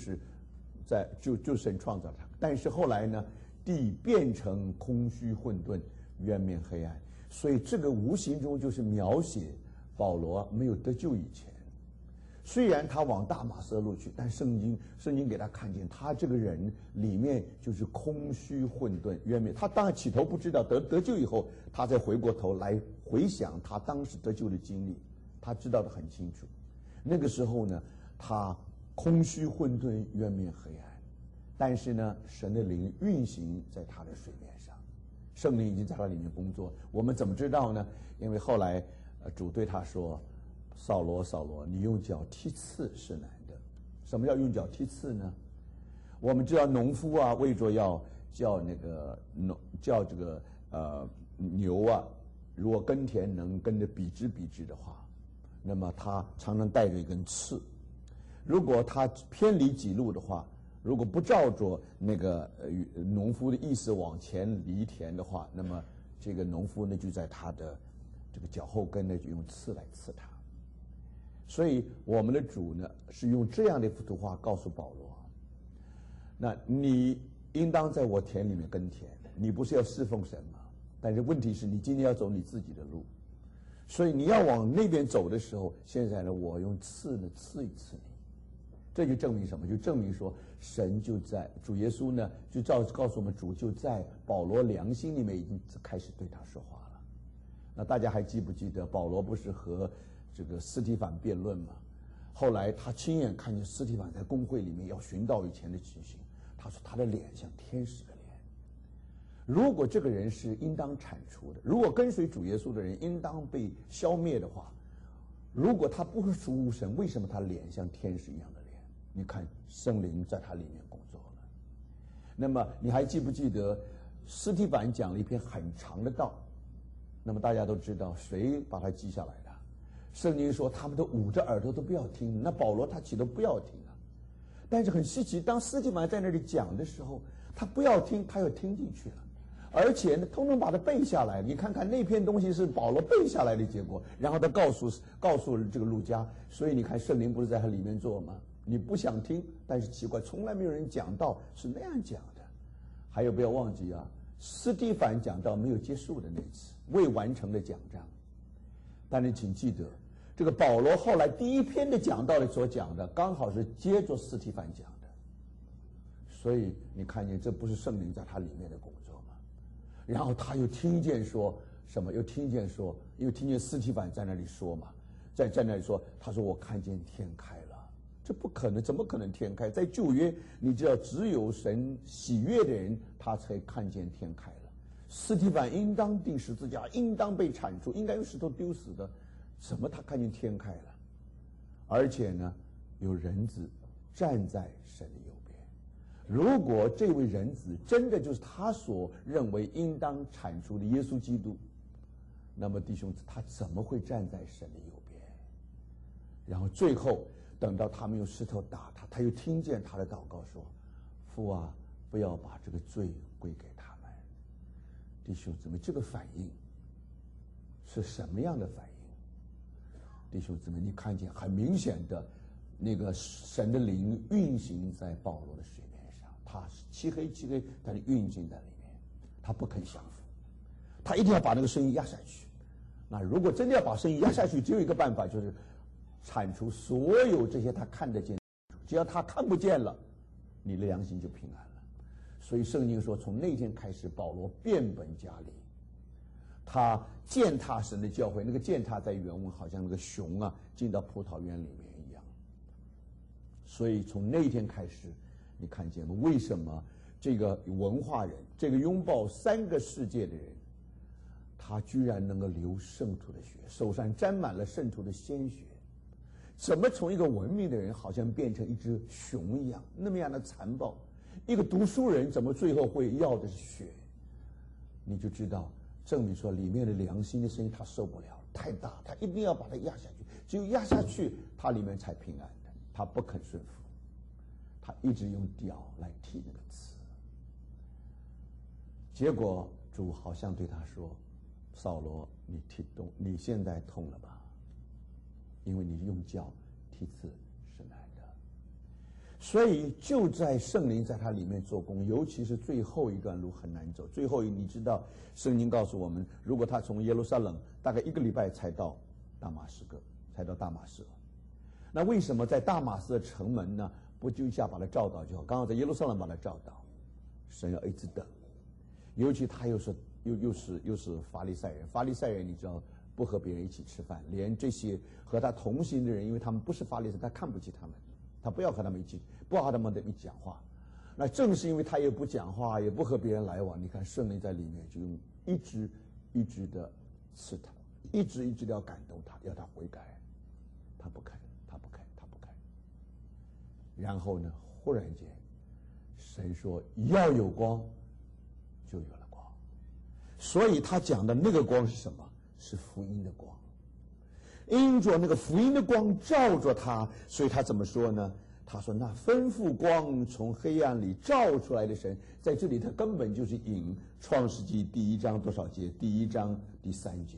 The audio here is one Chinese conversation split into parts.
就是就神创造他。但是后来呢，地变成空虚混沌，渊面黑暗。所以这个无形中就是描写保罗没有得救以前，虽然他往大马色路去，但圣经给他看见，他这个人里面就是空虚混沌渊面。他当然起头不知道，得救以后，他再回过头来回想他当时得救的经历，他知道得很清楚。那个时候呢，他空虚混沌渊面黑暗，但是呢，神的灵运行在他的水面上，圣灵已经在他里面工作。我们怎么知道呢？因为后来主对他说，扫罗，扫罗，你用脚踢刺是难的。什么叫用脚踢刺呢？我们知道农夫啊，为着要叫这个牛啊，如果耕田能跟着笔直的话，那么他常常带着一根刺。如果他偏离己路的话，如果不照着那个农夫的意思往前犁田的话，那么这个农夫呢就在他的这个脚后跟呢就用刺来刺他。所以我们的主呢是用这样的一幅图画告诉保罗，那你应当在我田里面耕田，你不是要侍奉神吗？但是问题是你今天要走你自己的路，所以你要往那边走的时候，现在呢我用刺呢刺一刺你。这就证明什么？就证明说神就在，主耶稣呢就告诉我们，主就在保罗良心里面已经开始对他说话了。那大家还记不记得保罗不是和这个司提反辩论吗？后来他亲眼看见司提反在公会里面要寻到以前的情形，他说他的脸像天使的脸。如果这个人是应当铲除的，如果跟随主耶稣的人应当被消灭的话，如果他不是属神，为什么他脸像天使一样的脸？你看圣灵在他里面工作了。那么你还记不记得司提反讲了一篇很长的道？那么大家都知道谁把它记下来的？圣经说他们都捂着耳朵都不要听，那保罗他岂都不要听啊。但是很稀奇，当司提反在那里讲的时候，他不要听，他又听进去了，而且呢通通把它背下来。你看看那篇东西是保罗背下来的结果，然后他告诉这个路加。所以你看圣灵不是在他里面做吗？你不想听，但是奇怪，从来没有人讲道是那样讲的。还有不要忘记啊，司提反讲道没有结束的那次未完成的讲章。但是请记得，这个保罗后来第一篇的讲道里所讲的，刚好是接着司提反讲的。所以你看见这不是圣灵在他里面的工作吗？然后他又听见说什么？又听见司提反在那里说嘛，在那里说，他说我看见天开了。这不可能，怎么可能天开？在旧约，你知道只有神喜悦的人，他才看见天开了。司提反应当钉十字架，应当被铲除，应该用石头丢死的，怎么他看见天开了？而且呢，有人子站在神的右边。如果这位人子真的就是他所认为应当铲除的耶稣基督，那么弟兄，他怎么会站在神的右边？然后最后等到他们用石头打他，他又听见他的祷告说：父啊，不要把这个罪归给他们。弟兄姊妹，这个反应是什么样的反应？弟兄姊妹，你看见很明显的那个神的灵运行在保罗的水面上，他漆黑，但是运行在里面，他不肯降服，他一定要把那个声音压下去。那如果真的要把声音压下去，只有一个办法，就是铲除所有这些他看得见，只要他看不见了，你的良心就平安了。所以圣经说，从那天开始，保罗变本加厉，他践踏神的教会。那个践踏在原文好像那个熊啊进到葡萄园里面一样。所以从那天开始，你看见了为什么这个文化人，这个拥抱3个世界的人，他居然能够流圣徒的血，手上沾满了圣徒的鲜血。怎么从一个文明的人好像变成一只熊一样，那么样的残暴？一个读书人怎么最后会要的是血？你就知道，证明说里面的良心的声音他受不了，太大，他一定要把它压下去，只有压下去，他里面才平安的。他不肯顺服，他一直用屌来踢那个刺。结果主好像对他说：扫罗，你现在痛了吧？因为你用脚踢刺是难的。 所以就在圣灵在他里面做工，尤其是最后一段路很难走。最后你知道，圣经告诉我们，如果他从耶路撒冷大概1个礼拜才到大马士革，才到大马士。那为什么在大马士的城门呢？不就一下把他照到就好？刚好在耶路撒冷把他照到，神要一直等。尤其他又是法利赛人，法利赛人你知道不和别人一起吃饭，连这些和他同行的人，因为他们不是法利赛人，他看不起他们，他不要和他们一起，不要和他们一起讲话。那正是因为他也不讲话，也不和别人来往，你看圣灵在里面就用一直的刺他，一直的要感动他，要他悔改，他不肯。然后呢，忽然间，神说要有光，就有了光。所以他讲的那个光是什么？是福音的光。因着那个福音的光照着他，所以他怎么说呢？他说那吩咐光从黑暗里照出来的神，在这里他根本就是引创世纪第1章多少节？第1章第3节。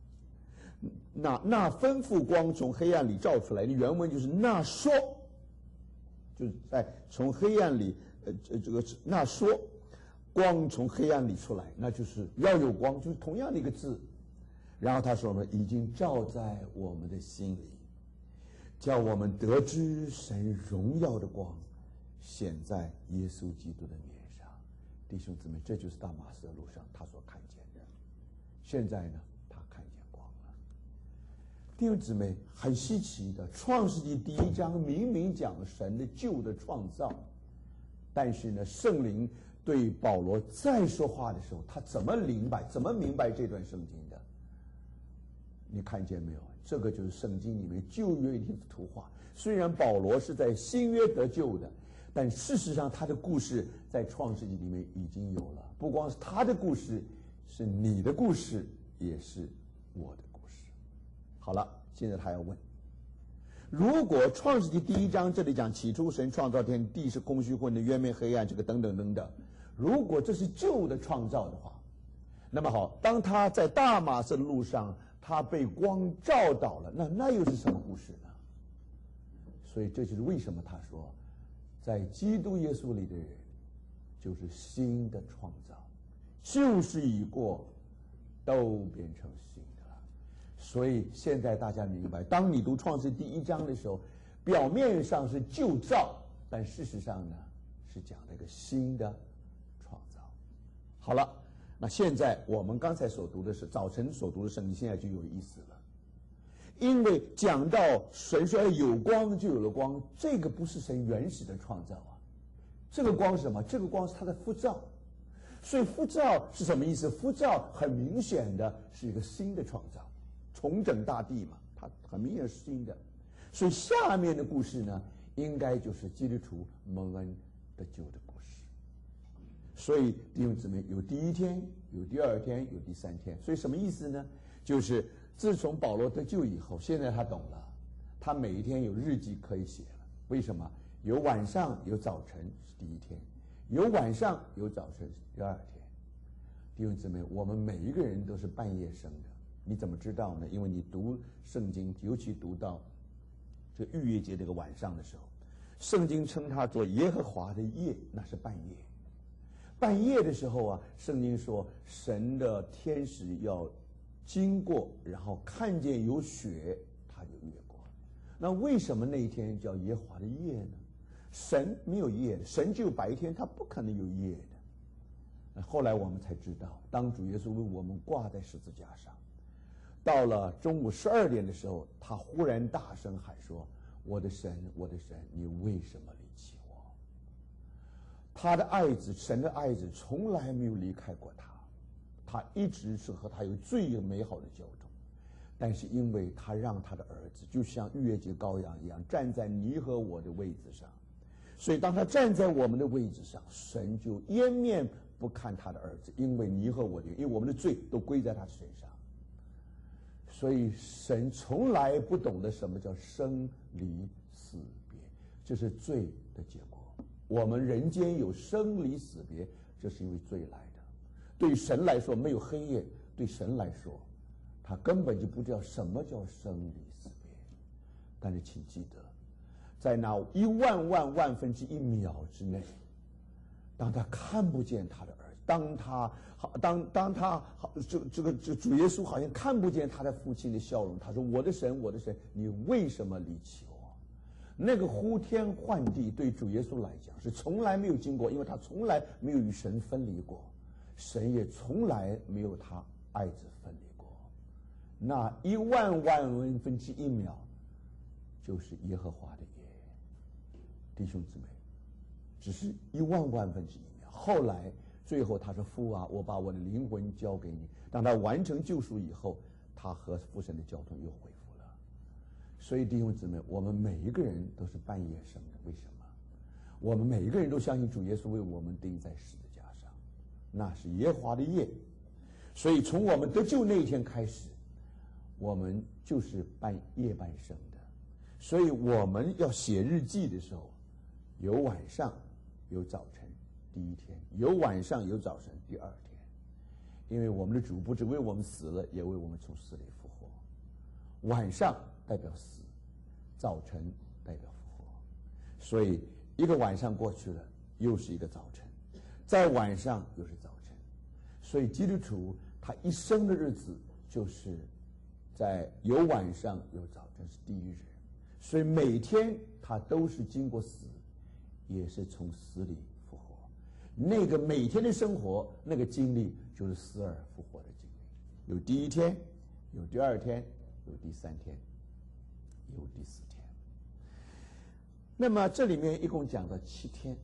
那吩咐光从黑暗里照出来的原文就是那说。就是在从黑暗里，那说光从黑暗里出来，那就是要有光，就是同样的一个字。然后他说呢，已经照在我们的心里，叫我们得知神荣耀的光显在耶稣基督的面上。弟兄姊妹，这就是大马士的路上他所看见的。现在呢，他看见光了。弟兄姊妹，很稀奇的，创世纪第1章明明讲神的旧的创造，但是呢，圣灵对保罗再说话的时候，他怎么明白这段圣经的？你看见没有？这个就是圣经里面旧约的图画。虽然保罗是在新约得救的，但事实上他的故事在创世纪里面已经有了。不光是他的故事，是你的故事，也是我的故事。好了，现在他要问，如果创世纪第1章这里讲起初神创造天地是空虚混沌，渊面黑暗，这个等等等等，如果这是旧的创造的话，那么好，当他在大马士的路上，他被光照到了，那又是什么故事呢？所以这就是为什么他说，在基督耶稣里的人就是新的创造，旧事已过，都变成新的了。所以现在大家明白，当你读创世第1章的时候，表面上是旧造，但事实上呢，是讲了一个新的创造。好了，那现在我们刚才所读的是早晨所读的圣经，现在就有意思了。因为讲到神说有光就有了光，这个不是神原始的创造啊。这个光是什么？这个光是他的复造。所以复造是什么意思？复造很明显的是一个新的创造，重整大地嘛，它很明显是新的。所以下面的故事呢，应该就是基督徒蒙恩得救的故事。所以弟兄姊妹，有第1天，有第2天，有第3天。所以什么意思呢？就是自从保罗得救以后，现在他懂了，他每一天有日记可以写了。为什么？有晚上，有早晨是第1天，有晚上，有早晨是第2天。弟兄姊妹，我们每一个人都是半夜生的，你怎么知道呢？因为你读圣经，尤其读到这逾越节这个晚上的时候，圣经称它做耶和华的夜，那是半夜。半夜的时候啊，圣经说神的天使要经过，然后看见有雪，他就越过。那为什么那一天叫耶和华的夜呢？神没有夜的，神只有白天，他不可能有夜的。后来我们才知道，当主耶稣为我们挂在十字架上，到了中午12点的时候，他忽然大声喊说：“我的神，我的神，你为什么离弃我？”他的爱子，神的爱子，从来没有离开过他，他一直是和他有最美好的交通。但是因为他让他的儿子就像逾越节羔羊一样站在你和我的位置上，所以当他站在我们的位置上，神就掩面不看他的儿子，因为你和我的，因为我们的罪都归在他的身上。所以神从来不懂得什么叫生离死别，这是罪的结果。我们人间有生离死别，这是因为罪来的。对神来说没有黑夜，对神来说他根本就不知道什么叫生离死别。但是请记得， 在那1000000分之1秒之内，当他看不见他的儿子，当他这主耶稣好像看不见他的父亲的笑容，他说：“我的神，我的神，你为什么离弃我？”那个呼天唤地对主耶稣来讲是从来没有经过，因为他从来没有与神分离过，神也从来没有他爱子分离过。那1000000分之1秒，就是耶和华的夜。弟兄姊妹，只是1000000分之1秒。后来最后他说：“父啊，我把我的灵魂交给你。”当他完成救赎以后，他和父神的交通又恢复了。所以弟兄姊妹，我们每一个人都是半夜生的。为什么？我们每一个人都相信主耶稣为我们钉在十字架上，那是耶和华的夜。所以从我们得救那一天开始，我们就是夜半生的。所以我们要写日记的时候，有晚上，有早晨，第一天；有晚上，有早晨，第二天。因为我们的主不只为我们死了，也为我们从死里复活。晚上代表死，早晨代表复活。所以一个晚上过去了，又是一个早晨，在晚上又是早晨。所以基督徒他一生的日子就是在有晚上有早晨，是第一日。所以每天他都是经过死，也是从死里复活。那个每天的生活，那个经历就是死而复活的经历。有第一天，有第二天，有第三天，有第四天。那么这里面一共讲到7天。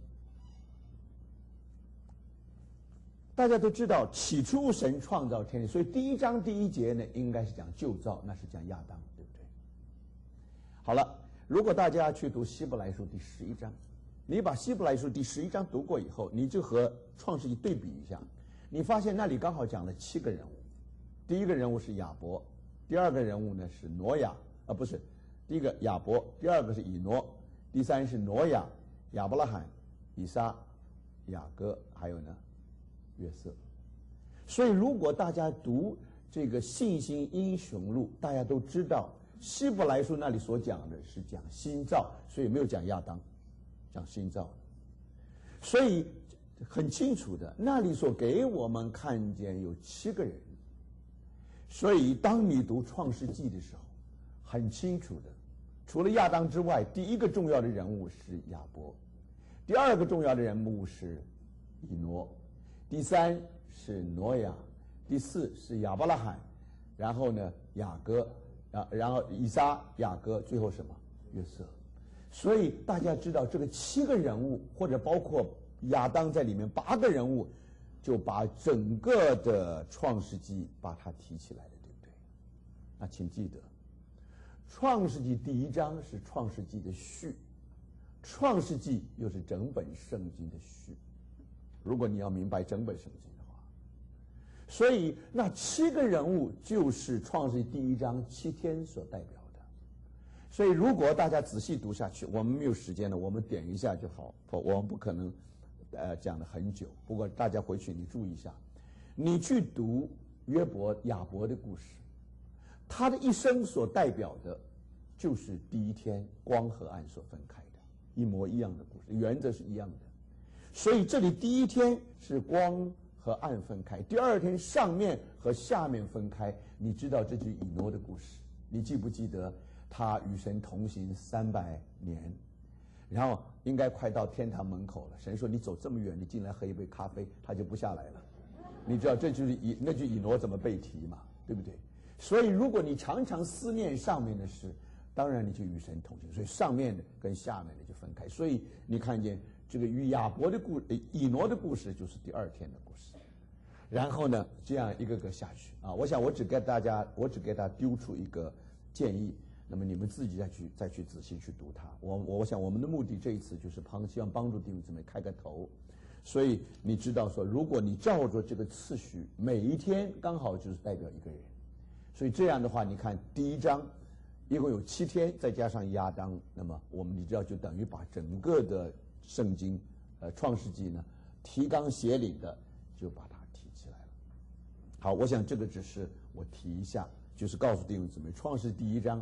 大家都知道，起初神创造天地，所以第1章第1节呢，应该是讲旧造，那是讲亚当，对不对？好了，如果大家去读希伯来书第11章，你把希伯来书第11章读过以后，你就和创世纪对比一下，你发现那里刚好讲了7个人物。第一个人物是亚伯，第二个人物呢是挪亚，不是，第一个亚伯，第二个是以挪，第三是挪亚、亚伯拉罕、以撒、雅各，还有呢约瑟。所以如果大家读这个信心英雄录，大家都知道希伯来书那里所讲的是讲新造，所以没有讲亚当，讲新造的。所以很清楚的，那里所给我们看见有7个人。所以当你读创世纪的时候，很清楚的，除了亚当之外，第一个重要的人物是亚伯，第二个重要的人物是以挪，第三是挪亚，第四是亚伯拉罕，然后呢雅各，然后以撒、雅各，最后什么约瑟。所以大家知道这个7个人物，或者包括亚当在里面8个人物，就把整个的创世纪把它提起来了，对不对？那请记得，创世纪第1章是创世纪的序，创世纪又是整本圣经的序。如果你要明白整本圣经的话，所以那7个人物就是创世纪第1章7天所代表的。所以如果大家仔细读下去，我们没有时间了，我们点一下就好，我们不可能讲了很久。不过大家回去你注意一下，你去读亚伯的故事，他的一生所代表的就是第一天光和暗所分开的，一模一样的故事，原则是一样的。所以这里第一天是光和暗分开，第二天上面和下面分开。你知道这就是以挪的故事，你记不记得他与神同行300年，然后应该快到天堂门口了，神说你走这么远，你进来喝一杯咖啡，他就不下来了。你知道这就是那句以挪怎么被提嘛，对不对？所以如果你常常思念上面的事，当然你就与神同行，所以上面的跟下面的就分开。所以你看见这个与以挪的故事就是第2天的故事。然后呢，这样一个个下去啊。我想我只给大家丢出一个建议，那么你们自己再去仔细去读它。我想我们的目的这一次就是希望帮助弟兄姊妹开个头。所以你知道说，如果你照着这个次序，每一天刚好就是代表一个人。所以这样的话，你看第1章一共有7天，再加上亚当，那么你知道就等于把整个的圣经创世纪呢提纲挈领的就把它提起来了。好，我想这个只是我提一下，就是告诉弟兄姊妹，创世第1章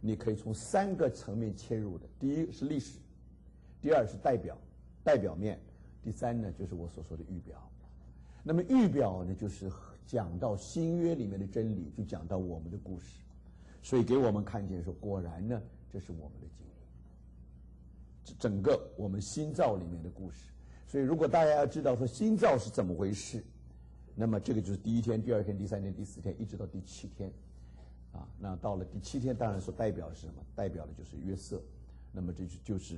你可以从3个层面切入的。第一是历史，第二是代表面，第三呢就是我所说的预表。那么预表呢，就是讲到新约里面的真理，就讲到我们的故事，所以给我们看见说，果然呢，这是我们的经历，整个我们新造里面的故事。所以如果大家要知道说新造是怎么回事，那么这个就是第1天、第2天、第3天、第4天，一直到第7天，啊，那到了第7天，当然所代表是什么？代表的就是约瑟。那么这就是